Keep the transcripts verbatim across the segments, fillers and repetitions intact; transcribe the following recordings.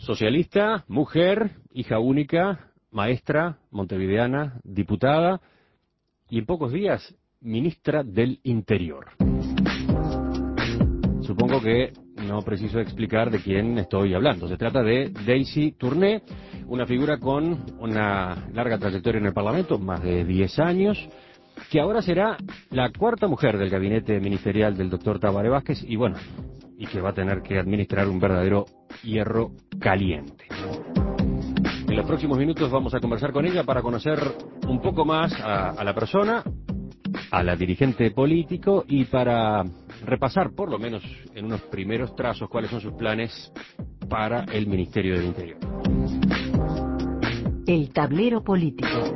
Socialista, mujer, hija única, maestra, montevideana, diputada y en pocos días ministra del Interior. Supongo que no preciso explicar de quién estoy hablando. Se trata de Daisy Tourné, una figura con una larga trayectoria en el Parlamento, más de diez años, que ahora será la cuarta mujer del gabinete ministerial del doctor Tabaré Vázquez y bueno, y que va a tener que administrar un verdadero hierro caliente. En los próximos minutos vamos a conversar con ella para conocer un poco más a, a la persona, a la dirigente político y para repasar, por lo menos en unos primeros trazos, cuáles son sus planes para el Ministerio del Interior. El tablero político.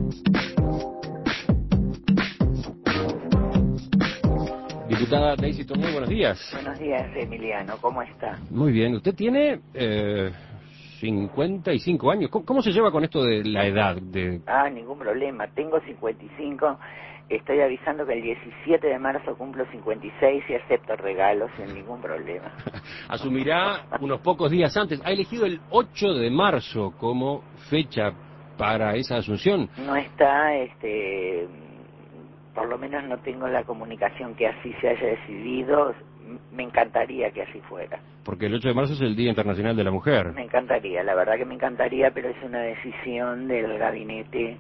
Diputada Daisy Tourné, buenos días. Buenos días, Emiliano, ¿cómo está? Muy bien, usted tiene eh, cincuenta y cinco años. ¿Cómo, ¿Cómo se lleva con esto de la edad? De... Ah, ningún problema, tengo cincuenta y cinco, estoy avisando que el diecisiete de marzo cumplo cincuenta y seis y acepto regalos sin ningún problema. Asumirá unos pocos días antes. Ha elegido el ocho de marzo como fecha para esa asunción. No está, este... por lo menos no tengo la comunicación que así se haya decidido. Me encantaría que así fuera. Porque el ocho de marzo es el Día Internacional de la Mujer. Me encantaría, la verdad que me encantaría, pero es una decisión del gabinete,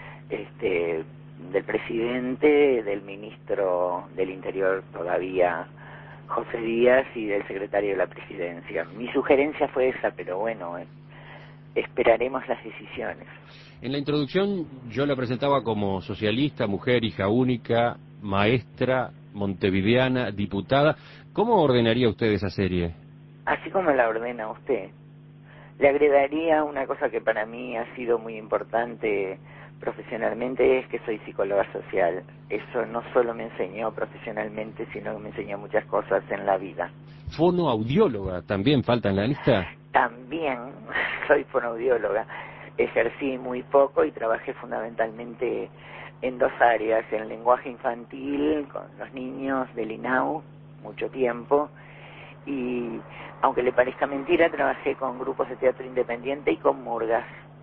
este, del presidente, del ministro del Interior todavía, José Díaz, y del secretario de la Presidencia. Mi sugerencia fue esa, pero bueno, eh, esperaremos las decisiones. En la introducción yo la presentaba como socialista, mujer, hija única, maestra, montevideana, diputada. ¿Cómo ordenaría usted esa serie? Así como la ordena usted. Le agregaría una cosa que para mí ha sido muy importante profesionalmente, es que soy psicóloga social. Eso no solo me enseñó profesionalmente, sino que me enseñó muchas cosas en la vida. Fonoaudióloga, ¿también falta en la lista? También soy fonoaudióloga. Ejercí muy poco y trabajé fundamentalmente en dos áreas, en lenguaje infantil, con los niños del I N A U, mucho tiempo, y aunque le parezca mentira, trabajé con grupos de teatro independiente y con murgas.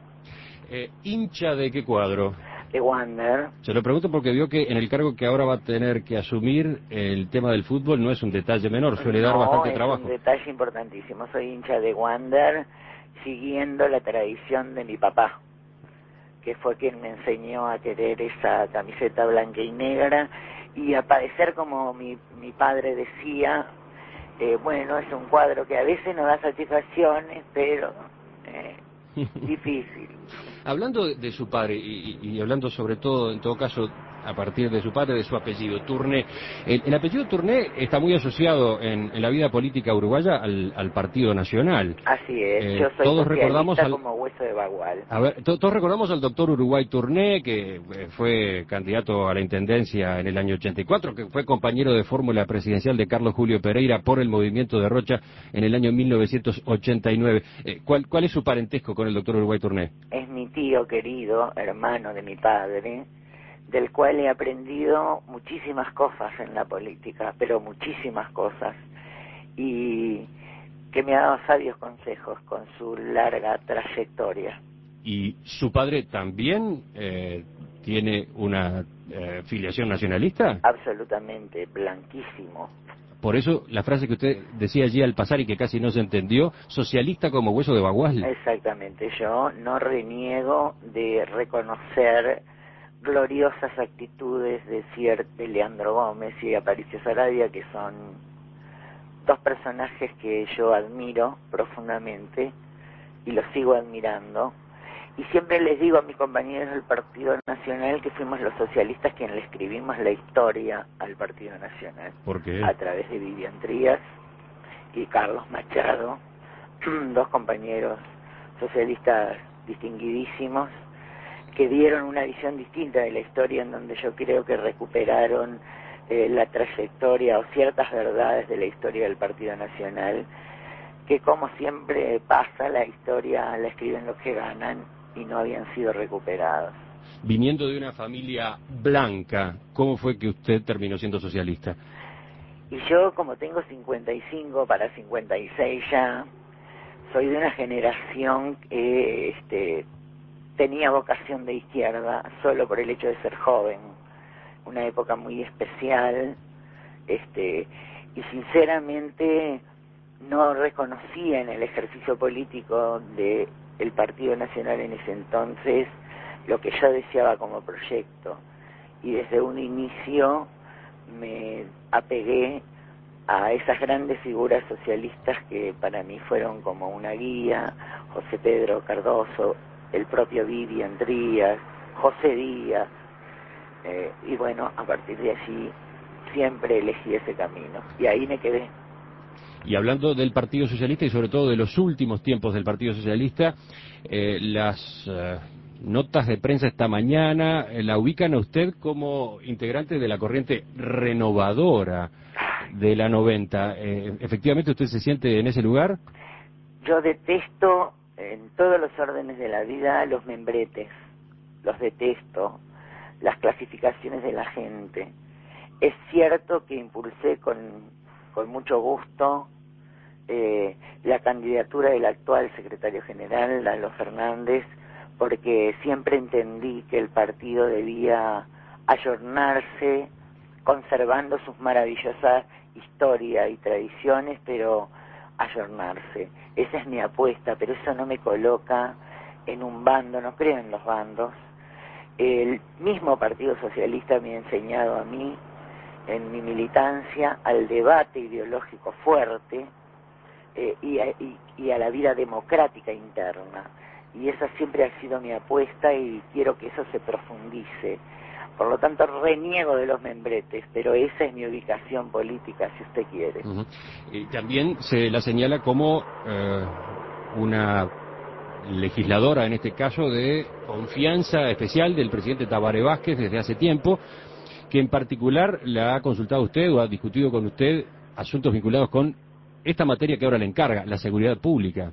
Eh, ¿Hincha de qué cuadro? De Wander. Se lo pregunto porque vio que en el cargo que ahora va a tener que asumir, el tema del fútbol no es un detalle menor, suele no, dar bastante es trabajo. Un detalle importantísimo. Soy hincha de Wander, siguiendo la tradición de mi papá, que fue quien me enseñó a querer esa camiseta blanca y negra y a padecer, como mi, mi padre decía, eh, bueno, es un cuadro que a veces no da satisfacciones, pero eh, difícil. Hablando de, de su padre y, y hablando sobre todo, en todo caso, a partir de su padre, de su apellido, Tourné. El, el apellido Tourné está muy asociado en, en la vida política uruguaya al, al Partido Nacional. Así es, eh, yo soy todos recordamos al, como hueso de bagual. A ver, to, todos recordamos al doctor Uruguay Tourné, que eh, fue candidato a la intendencia en el año ochenta y cuatro, que fue compañero de fórmula presidencial de Carlos Julio Pereira por el movimiento de Rocha en el año mil novecientos ochenta y nueve. Eh, ¿cuál, ¿Cuál es su parentesco con el doctor Uruguay Tourné? Es mi tío querido, hermano de mi padre, del cual he aprendido muchísimas cosas en la política, pero muchísimas cosas, y que me ha dado sabios consejos con su larga trayectoria. ¿Y su padre también eh, tiene una eh, filiación nacionalista? Absolutamente, blanquísimo. Por eso la frase que usted decía allí al pasar y que casi no se entendió, socialista como hueso de bagual. Exactamente, yo no reniego de reconocer gloriosas actitudes de, Cier de Leandro Gómez y Aparicio Saravia, que son dos personajes que yo admiro profundamente y los sigo admirando. Y siempre les digo a mis compañeros del Partido Nacional que fuimos los socialistas quienes le escribimos la historia al Partido Nacional. ¿Por qué? A través de Vivian Trías y Carlos Machado, dos compañeros socialistas distinguidísimos, que dieron una visión distinta de la historia, en donde yo creo que recuperaron eh, la trayectoria o ciertas verdades de la historia del Partido Nacional, que como siempre pasa, la historia la escriben los que ganan y no habían sido recuperados. Viniendo de una familia blanca, ¿cómo fue que usted terminó siendo socialista? Y yo, como tengo cincuenta y cinco para cincuenta y seis ya, soy de una generación que este, tenía vocación de izquierda solo por el hecho de ser joven, una época muy especial, este, y sinceramente no reconocía en el ejercicio político de el Partido Nacional en ese entonces lo que yo deseaba como proyecto, y desde un inicio me apegué a esas grandes figuras socialistas que para mí fueron como una guía: José Pedro Cardoso, el propio Vivian Díaz, José Díaz, eh, y bueno, a partir de allí siempre elegí ese camino, y ahí me quedé. Y hablando del Partido Socialista y sobre todo de los últimos tiempos del Partido Socialista, eh, las eh, notas de prensa esta mañana eh, la ubican a usted como integrante de la corriente renovadora de la noventa. Eh, ¿Efectivamente usted se siente en ese lugar? Yo detesto en todos los órdenes de la vida los membretes, los detesto, las clasificaciones de la gente. Es cierto que impulsé con, con mucho gusto eh, la candidatura del actual secretario general, Lalo Fernández, porque siempre entendí que el partido debía ayornarse, conservando sus maravillosas historias y tradiciones, pero ayornarse. Esa es mi apuesta, pero eso no me coloca en un bando, no creo en los bandos. El mismo Partido Socialista me ha enseñado a mí, en mi militancia, al debate ideológico fuerte eh, y, a, y, y a la vida democrática interna. Y esa siempre ha sido mi apuesta y quiero que eso se profundice. Por lo tanto, reniego de los membretes, pero esa es mi ubicación política, si usted quiere. Uh-huh. Y también se la señala como eh, una legisladora, en este caso, de confianza especial del presidente Tabaré Vázquez desde hace tiempo, que en particular la ha consultado usted o ha discutido con usted asuntos vinculados con esta materia que ahora le encarga, la seguridad pública.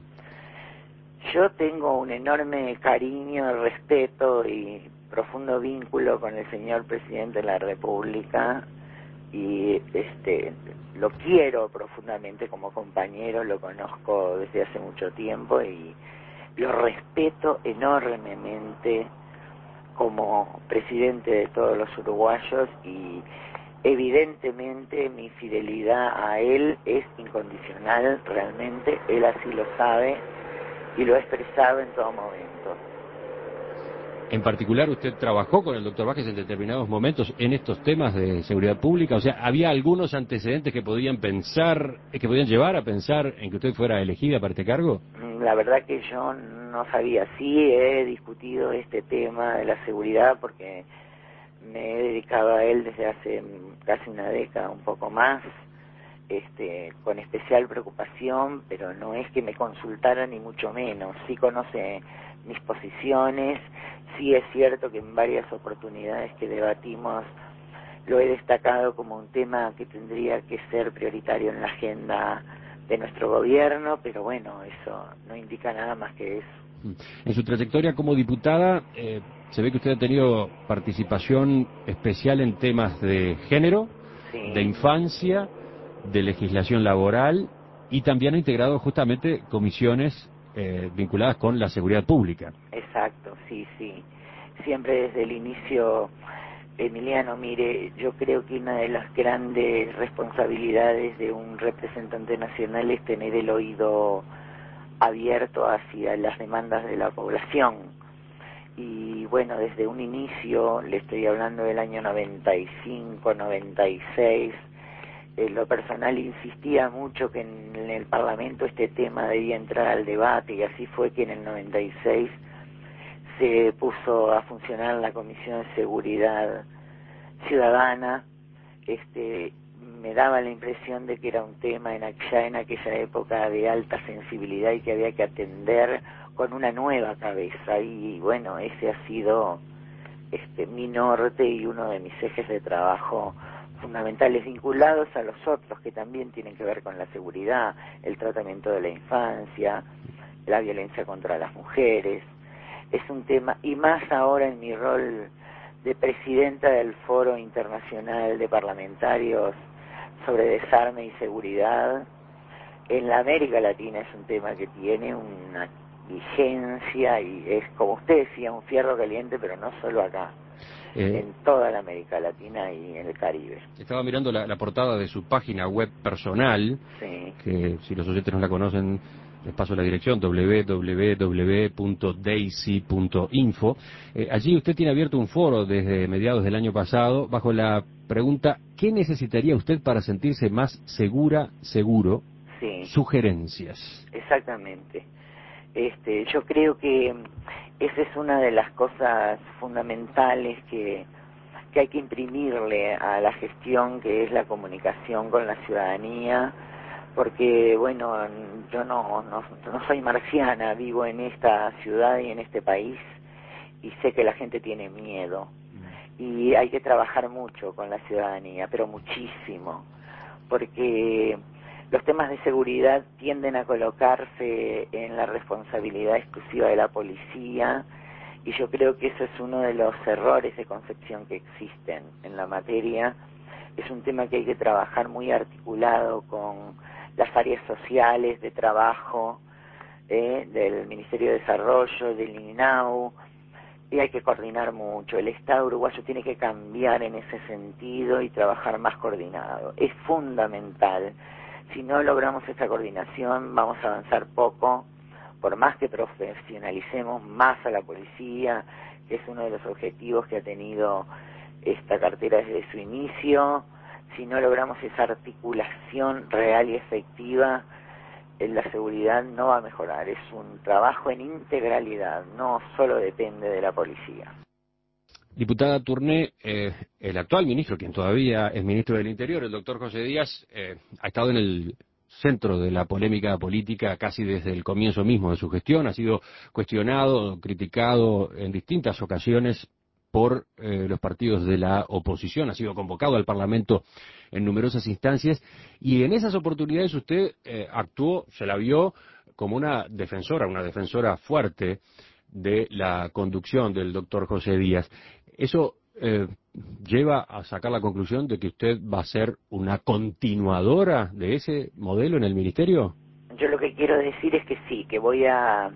Yo tengo un enorme cariño, respeto y profundo vínculo con el señor presidente de la República, y este lo quiero profundamente como compañero, lo conozco desde hace mucho tiempo y lo respeto enormemente como presidente de todos los uruguayos, y evidentemente mi fidelidad a él es incondicional, realmente, él así lo sabe y lo ha expresado en todo momento. En particular, usted trabajó con el doctor Vázquez en determinados momentos en estos temas de seguridad pública, o sea, ¿había algunos antecedentes que podían pensar, que podían llevar a pensar en que usted fuera elegida para este cargo? La verdad que yo no sabía. Sí he discutido este tema de la seguridad porque me he dedicado a él desde hace casi una década, un poco más, este, con especial preocupación, pero no es que me consultara ni mucho menos. Sí conoce mis posiciones, sí es cierto que en varias oportunidades que debatimos lo he destacado como un tema que tendría que ser prioritario en la agenda de nuestro gobierno, pero bueno, eso no indica nada más que eso. En su trayectoria como diputada, eh, se ve que usted ha tenido participación especial en temas de género, Sí. de infancia, de legislación laboral, y también ha integrado justamente comisiones eh, vinculadas con la seguridad pública. Exacto, sí, sí. Siempre desde el inicio, Emiliano, mire, yo creo que una de las grandes responsabilidades de un representante nacional es tener el oído abierto hacia las demandas de la población. Y bueno, desde un inicio, le estoy hablando del año noventa y cinco, noventa y seis, en lo personal insistía mucho que en, en el Parlamento este tema debía entrar al debate, y así fue que en el noventa y seis se puso a funcionar la Comisión de Seguridad Ciudadana. Este, me daba la impresión de que era un tema en, ya en aquella época de alta sensibilidad y que había que atender con una nueva cabeza, y bueno, ese ha sido este, mi norte y uno de mis ejes de trabajo fundamentales, vinculados a los otros que también tienen que ver con la seguridad, el tratamiento de la infancia, la violencia contra las mujeres. Es un tema, y más ahora en mi rol de presidenta del Foro Internacional de Parlamentarios sobre Desarme y Seguridad, en la América Latina es un tema que tiene una vigencia y es, como usted decía, un fierro caliente, pero no solo acá, eh, en toda la América Latina y en el Caribe. Estaba mirando la, la portada de su página web personal, sí. que si los oyentes no la conocen, les paso la dirección, doble u doble u doble u punto daisy punto info. Eh, allí usted tiene abierto un foro desde mediados del año pasado, bajo la pregunta, ¿qué necesitaría usted para sentirse más segura, seguro? Sí. Sugerencias. Exactamente. Este, yo creo que esa es una de las cosas fundamentales que, que hay que imprimirle a la gestión, que es la comunicación con la ciudadanía, porque, bueno, yo no, no, no soy marciana, vivo en esta ciudad y en este país, y sé que la gente tiene miedo, y hay que trabajar mucho con la ciudadanía, pero muchísimo, porque los temas de seguridad tienden a colocarse en la responsabilidad exclusiva de la policía, y yo creo que eso es uno de los errores de concepción que existen en la materia. Es un tema que hay que trabajar muy articulado con las áreas sociales, de trabajo, eh, del Ministerio de Desarrollo, del INAU, y hay que coordinar mucho. El Estado uruguayo tiene que cambiar en ese sentido y trabajar más coordinado. Es fundamental. Si no logramos esta coordinación, vamos a avanzar poco, por más que profesionalicemos más a la policía, que es uno de los objetivos que ha tenido esta cartera desde su inicio. Si no logramos esa articulación real y efectiva, la seguridad no va a mejorar. Es un trabajo en integralidad, no solo depende de la policía. Diputada Tourné, eh, el actual ministro, quien todavía es ministro del Interior, el doctor José Díaz, eh, ha estado en el centro de la polémica política casi desde el comienzo mismo de su gestión, ha sido cuestionado, criticado en distintas ocasiones por eh, los partidos de la oposición, ha sido convocado al Parlamento en numerosas instancias, y en esas oportunidades usted eh, actuó, se la vio como una defensora, una defensora fuerte de la conducción del doctor José Díaz. ¿Eso eh, lleva a sacar la conclusión de que usted va a ser una continuadora de ese modelo en el ministerio? Yo lo que quiero decir es que sí, que voy a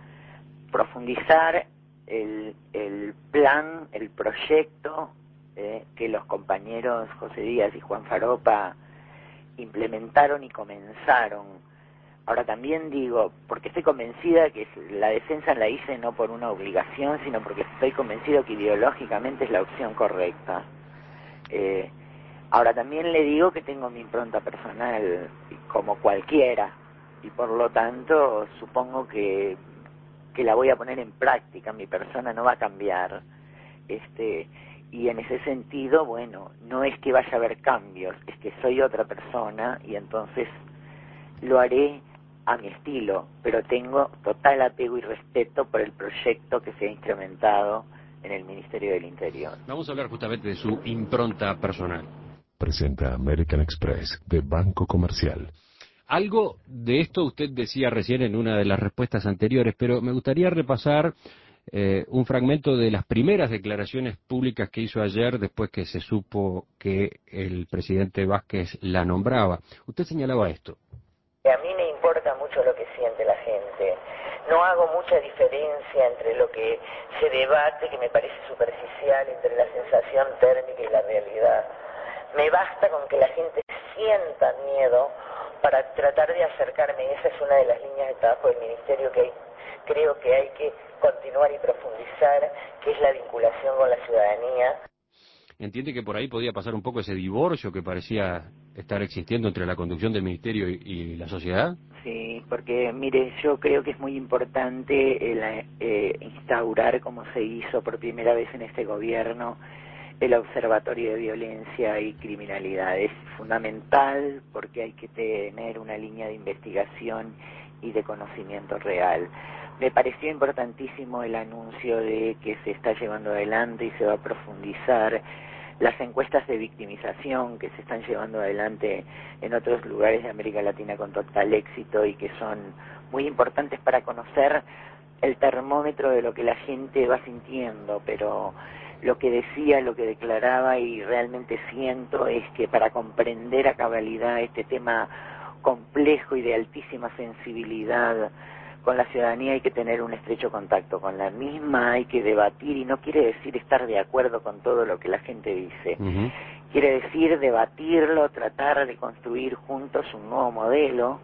profundizar el, el plan, el proyecto eh, que los compañeros José Díaz y Juan Faropa implementaron y comenzaron. Ahora también digo, porque estoy convencida que la defensa la hice no por una obligación, sino porque estoy convencido que ideológicamente es la opción correcta. Eh, ahora también le digo que tengo mi impronta personal como cualquiera, y por lo tanto supongo que, que la voy a poner en práctica, mi persona no va a cambiar. Este, y en ese sentido, bueno, no es que vaya a haber cambios, es que soy otra persona y entonces lo haré a mi estilo, pero tengo total apego y respeto por el proyecto que se ha incrementado en el Ministerio del Interior. Vamos a hablar justamente de su impronta personal. Presenta American Express de Banco Comercial. Algo de esto usted decía recién en una de las respuestas anteriores, pero me gustaría repasar eh, un fragmento de las primeras declaraciones públicas que hizo ayer después que se supo que el presidente Vázquez la nombraba. Usted señalaba esto. A mí me importa mucho lo que siente la gente. No hago mucha diferencia entre lo que se debate, que me parece superficial, entre la sensación térmica y la realidad. Me basta con que la gente sienta miedo para tratar de acercarme. Esa es una de las líneas de trabajo del Ministerio que hay, creo que hay que continuar y profundizar, que es la vinculación con la ciudadanía. ¿Entiende que por ahí podía pasar un poco ese divorcio que parecía estar existiendo entre la conducción del Ministerio y, y la sociedad? Sí, porque mire, yo creo que es muy importante el, eh, instaurar, como se hizo por primera vez en este gobierno, el Observatorio de Violencia y Criminalidad. Es fundamental porque hay que tener una línea de investigación y de conocimiento real. Me pareció importantísimo el anuncio de que se está llevando adelante y se va a profundizar las encuestas de victimización que se están llevando adelante en otros lugares de América Latina con total éxito y que son muy importantes para conocer el termómetro de lo que la gente va sintiendo, pero lo que decía, lo que declaraba y realmente siento es que para comprender a cabalidad este tema complejo y de altísima sensibilidad con la ciudadanía, hay que tener un estrecho contacto con la misma, hay que debatir, y no quiere decir estar de acuerdo con todo lo que la gente dice. Uh-huh. Quiere decir debatirlo, tratar de construir juntos un nuevo modelo,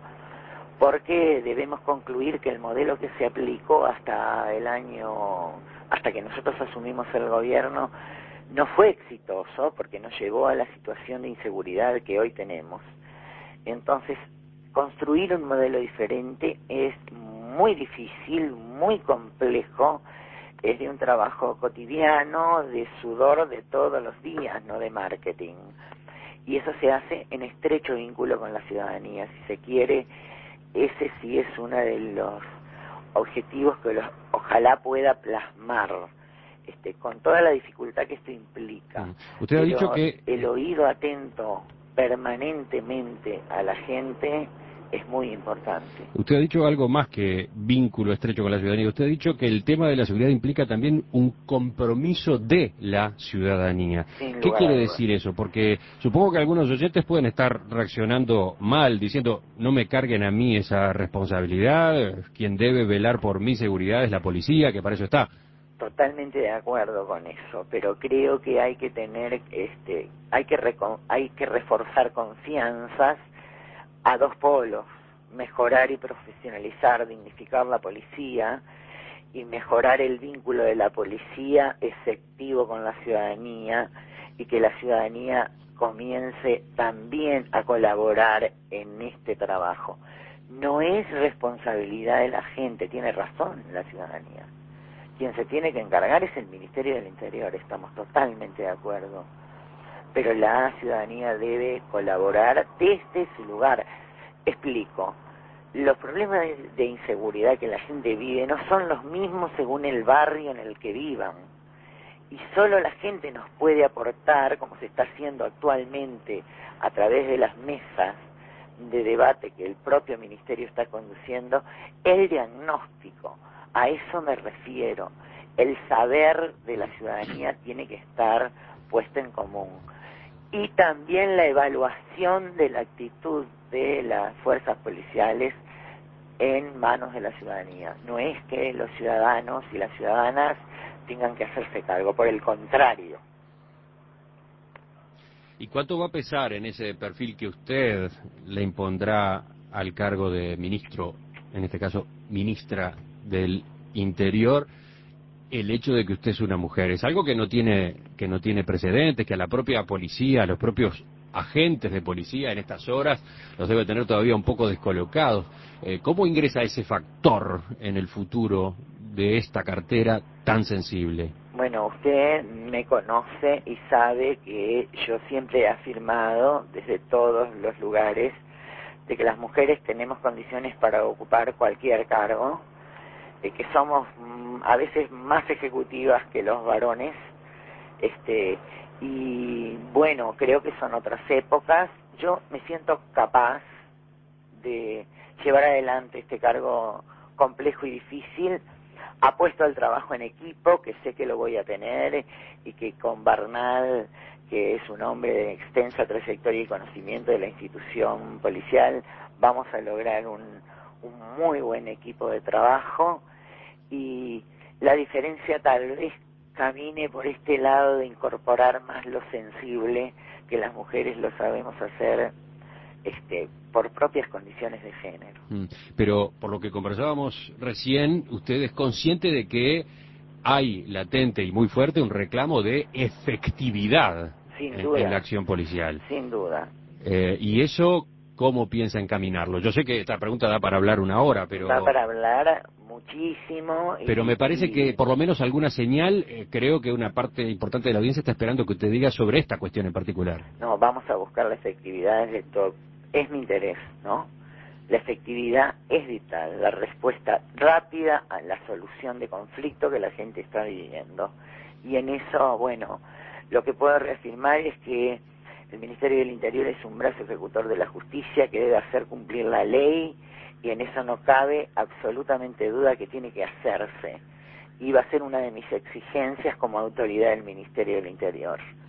porque debemos concluir que el modelo que se aplicó hasta el año, hasta que nosotros asumimos el gobierno, no fue exitoso, porque nos llevó a la situación de inseguridad que hoy tenemos. Entonces, construir un modelo diferente es muy difícil, muy complejo, es de un trabajo cotidiano, de sudor de todos los días, no de marketing. Y eso se hace en estrecho vínculo con la ciudadanía. Si se quiere, ese sí es uno de los objetivos que los, ojalá pueda plasmar, este, con toda la dificultad que esto implica. Usted ha dicho que el oído atento permanentemente a la gente es muy importante. Usted ha dicho algo más que vínculo estrecho con la ciudadanía. Usted ha dicho que el tema de la seguridad implica también un compromiso de la ciudadanía. Sin ¿Qué quiere lugar. decir eso? Porque supongo que algunos oyentes pueden estar reaccionando mal, diciendo, no me carguen a mí esa responsabilidad, quien debe velar por mi seguridad es la policía, que para eso está. Totalmente de acuerdo con eso, pero creo que hay que tener, este, hay que reco- hay que reforzar confianzas a dos polos: mejorar y profesionalizar, dignificar la policía, y mejorar el vínculo de la policía efectivo con la ciudadanía, y que la ciudadanía comience también a colaborar en este trabajo. No es responsabilidad de la gente, tiene razón la ciudadanía. Quien se tiene que encargar es el Ministerio del Interior, estamos totalmente de acuerdo. Pero la ciudadanía debe colaborar desde su lugar. Explico, los problemas de, de inseguridad que la gente vive no son los mismos según el barrio en el que vivan. Y solo la gente nos puede aportar, como se está haciendo actualmente a través de las mesas de debate que el propio Ministerio está conduciendo, el diagnóstico. A eso me refiero. El saber de la ciudadanía tiene que estar puesto en común. Y también la evaluación de la actitud de las fuerzas policiales en manos de la ciudadanía. No es que los ciudadanos y las ciudadanas tengan que hacerse cargo, por el contrario. ¿Y cuánto va a pesar en ese perfil que usted le impondrá al cargo de ministro, en este caso ministra del Interior, el hecho de que usted es una mujer? Es algo que no tiene que no tiene precedentes, que a la propia policía, a los propios agentes de policía en estas horas los debe tener todavía un poco descolocados. Eh, ¿Cómo ingresa ese factor en el futuro de esta cartera tan sensible? Bueno, usted me conoce y sabe que yo siempre he afirmado desde todos los lugares de que las mujeres tenemos condiciones para ocupar cualquier cargo, de que somos mm, a veces más ejecutivas que los varones, este y bueno, creo que son otras épocas. Yo me siento capaz de llevar adelante este cargo complejo y difícil. Apuesto al trabajo en equipo, que sé que lo voy a tener, y que con Bernal, que es un hombre de extensa trayectoria y conocimiento de la institución policial, vamos a lograr un, un muy buen equipo de trabajo. Y la diferencia tal vez camine por este lado de incorporar más lo sensible, que las mujeres lo sabemos hacer este por propias condiciones de género. Pero por lo que conversábamos recién, usted es consciente de que hay latente y muy fuerte un reclamo de efectividad Sin en, duda, en la acción policial. Sin duda. Eh, y eso, ¿cómo piensa encaminarlo? Yo sé que esta pregunta da para hablar una hora, pero... Da para hablar muchísimo. Y, pero me parece y... que por lo menos alguna señal, eh, creo que una parte importante de la audiencia está esperando que usted diga sobre esta cuestión en particular. No, vamos a buscar la efectividad de todo. Es mi interés, ¿no? La efectividad es vital, la respuesta rápida a la solución de conflicto que la gente está viviendo. Y en eso, bueno, lo que puedo reafirmar es que el Ministerio del Interior es un brazo ejecutor de la justicia que debe hacer cumplir la ley, y en eso no cabe absolutamente duda que tiene que hacerse. Y va a ser una de mis exigencias como autoridad del Ministerio del Interior.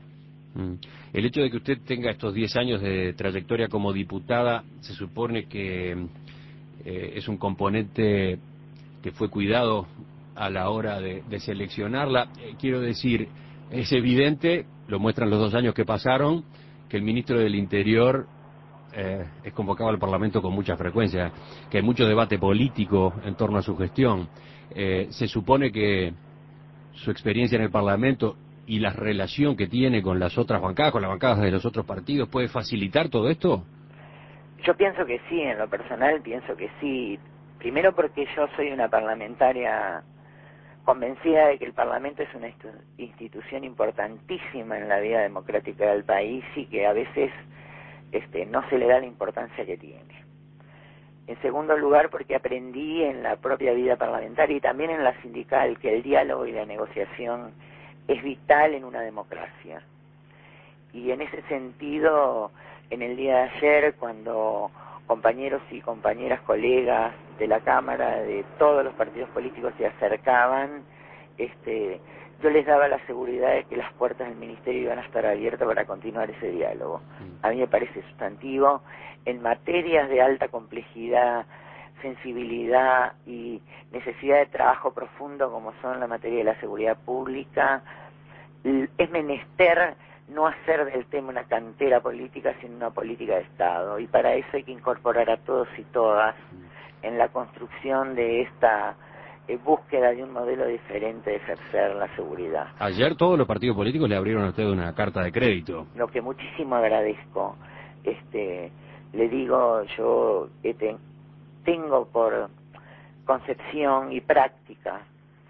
Mm. El hecho de que usted tenga estos diez años de trayectoria como diputada, se supone que eh, es un componente que fue cuidado a la hora de, de seleccionarla. Eh, quiero decir, es evidente, lo muestran los dos años que pasaron, que el ministro del Interior eh, es convocado al Parlamento con mucha frecuencia, que hay mucho debate político en torno a su gestión. Eh, se supone que su experiencia en el Parlamento y la relación que tiene con las otras bancadas, con las bancadas de los otros partidos, ¿puede facilitar todo esto? Yo pienso que sí, en lo personal pienso que sí. Primero porque yo soy una parlamentaria convencida de que el Parlamento es una institución importantísima en la vida democrática del país y que a veces este, no se le da la importancia que tiene. En segundo lugar, porque aprendí en la propia vida parlamentaria y también en la sindical que el diálogo y la negociación es vital en una democracia. Y en ese sentido, en el día de ayer, cuando compañeros y compañeras, colegas de la Cámara, de todos los partidos políticos se acercaban, este, yo les daba la seguridad de que las puertas del Ministerio iban a estar abiertas para continuar ese diálogo. A mí me parece sustantivo. En materias de alta complejidad, sensibilidad y necesidad de trabajo profundo, como son la materia de la seguridad pública, es menester no hacer del tema una cantera política, sino una política de Estado. Y para eso hay que incorporar a todos y todas en la construcción de esta eh, búsqueda de un modelo diferente de ejercer la seguridad. Ayer todos los partidos políticos le abrieron a usted una carta de crédito. Lo que muchísimo agradezco. Este, le digo, yo eh, te, tengo por concepción y práctica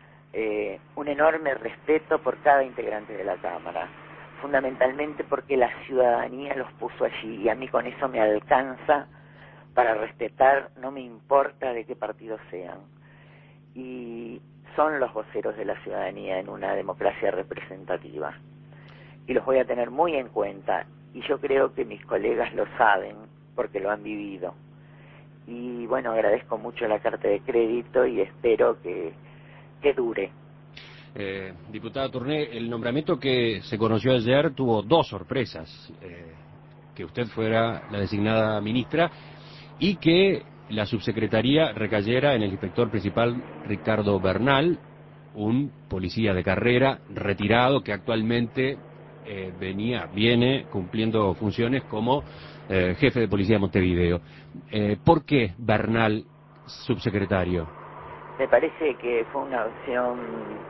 eh, un enorme respeto por cada integrante de la Cámara, fundamentalmente porque la ciudadanía los puso allí y a mí con eso me alcanza para respetar, no me importa de qué partido sean. Y son los voceros de la ciudadanía en una democracia representativa. Y los voy a tener muy en cuenta. Y yo creo que mis colegas lo saben porque lo han vivido. Y bueno, agradezco mucho la carta de crédito y espero que, que dure. Eh, diputada Tourné, el nombramiento que se conoció ayer tuvo dos sorpresas. Eh, que usted fuera la designada ministra y que la subsecretaría recayera en el inspector principal Ricardo Bernal, un policía de carrera retirado que actualmente eh, venía, viene cumpliendo funciones como eh, jefe de policía de Montevideo. Eh, ¿Por qué Bernal subsecretario? Me parece que fue una opción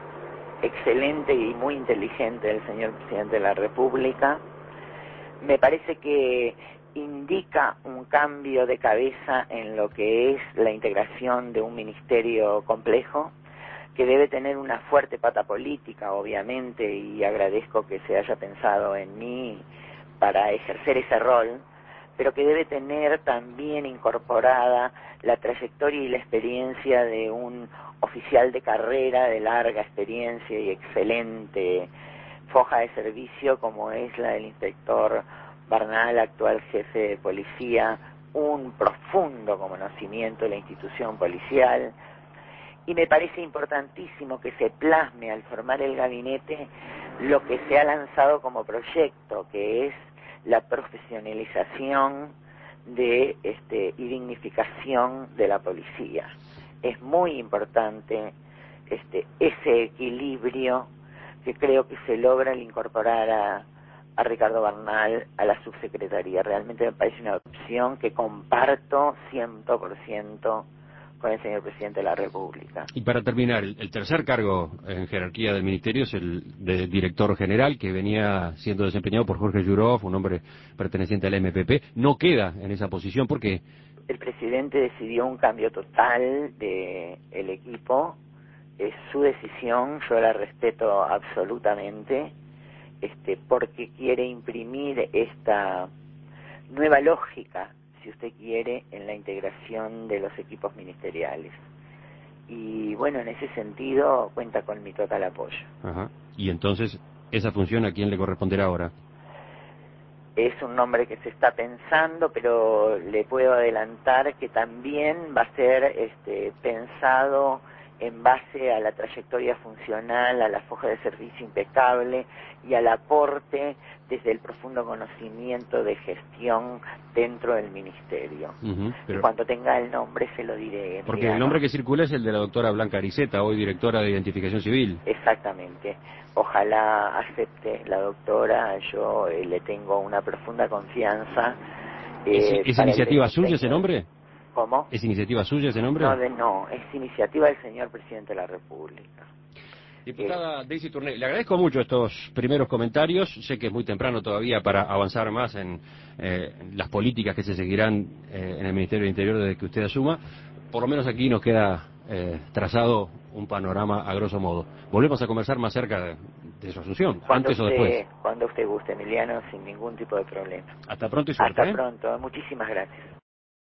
excelente y muy inteligente del señor presidente de la República. Me parece que indica un cambio de cabeza en lo que es la integración de un ministerio complejo, que debe tener una fuerte pata política, obviamente, y agradezco que se haya pensado en mí para ejercer ese rol, pero que debe tener también incorporada la trayectoria y la experiencia de un oficial de carrera de larga experiencia y excelente foja de servicio como es la del inspector Bernal, actual jefe de policía, un profundo conocimiento de la institución policial. Y me parece importantísimo que se plasme al formar el gabinete lo que se ha lanzado como proyecto, que es la profesionalización de este y dignificación de la policía. Es muy importante este ese equilibrio que creo que se logra al incorporar a, a Ricardo Bernal a la subsecretaría. Realmente me parece una opción que comparto cien por ciento con el señor presidente de la República. Y para terminar, el, el tercer cargo en jerarquía del ministerio es el de director general, que venía siendo desempeñado por Jorge Yurov, un hombre perteneciente al M P P. No queda en esa posición porque el presidente decidió un cambio total de el equipo. Es su decisión, yo la respeto absolutamente, este, porque quiere imprimir esta nueva lógica, si usted quiere, en la integración de los equipos ministeriales. Y bueno, en ese sentido cuenta con mi total apoyo. Ajá. Y entonces, ¿esa función a quién le corresponderá ahora? Es un nombre que se está pensando, pero le puedo adelantar que también va a ser este, pensado en base a la trayectoria funcional, a la foja de servicio impecable y al aporte desde el profundo conocimiento de gestión dentro del ministerio. Uh-huh, pero... Y cuando tenga el nombre se lo diré. Porque Emiliano. el nombre que circula es el de la doctora Blanca Ariceta, hoy directora de Identificación Civil. Exactamente. Ojalá acepte la doctora, yo eh, le tengo una profunda confianza. Eh, ¿Es, ¿es iniciativa suya ese nombre? ¿Cómo? ¿Es iniciativa suya ese nombre? No, de, no, es iniciativa del señor presidente de la República. Diputada eh, Daisy Tourné, le agradezco mucho estos primeros comentarios. Sé que es muy temprano todavía para avanzar más en, eh, en las políticas que se seguirán eh, en el Ministerio del Interior desde que usted asuma. Por lo menos aquí nos queda eh, trazado un panorama a grosso modo. Volvemos a conversar más cerca de, de su asunción, cuando antes usted, o después. Cuando usted guste, Emiliano, sin ningún tipo de problema. Hasta pronto y suerte. Hasta ¿eh? pronto, muchísimas gracias.